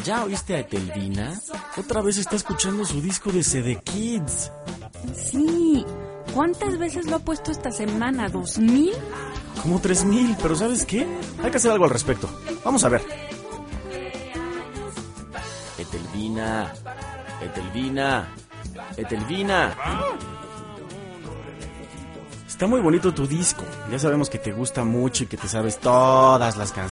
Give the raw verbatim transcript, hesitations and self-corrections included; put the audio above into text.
¿Ya oíste a Etelvina? Otra vez está escuchando su disco de C D Kids. Sí. ¿Cuántas veces lo ha puesto esta semana? ¿Dos mil? Como tres mil, pero ¿sabes qué? Hay que hacer algo al respecto. Vamos a ver. Etelvina, Etelvina, Etelvina. Está muy bonito tu disco. Ya sabemos que te gusta mucho y que te sabes todas las canciones.